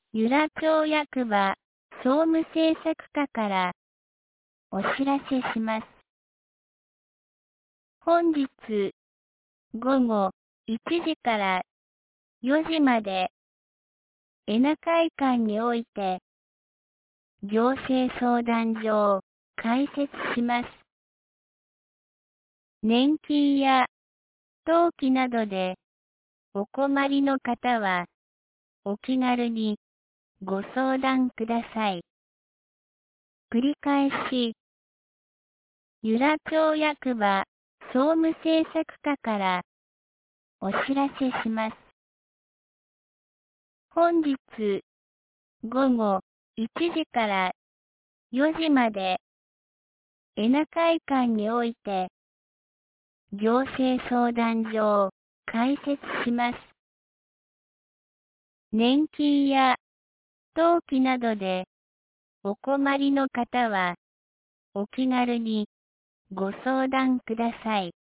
由良町役場総務政策課からお知らせします。本日午後1時から4時まで恵那会館において行政相談所を開設します。年金や登記などでお困りの方はお気軽にご相談ください。繰り返し、由良町役場総務政策課からお知らせします。本日午後1時から4時まで恵那会館において行政相談所を開設します。年金や登記などでお困りの方はお気軽にご相談ください。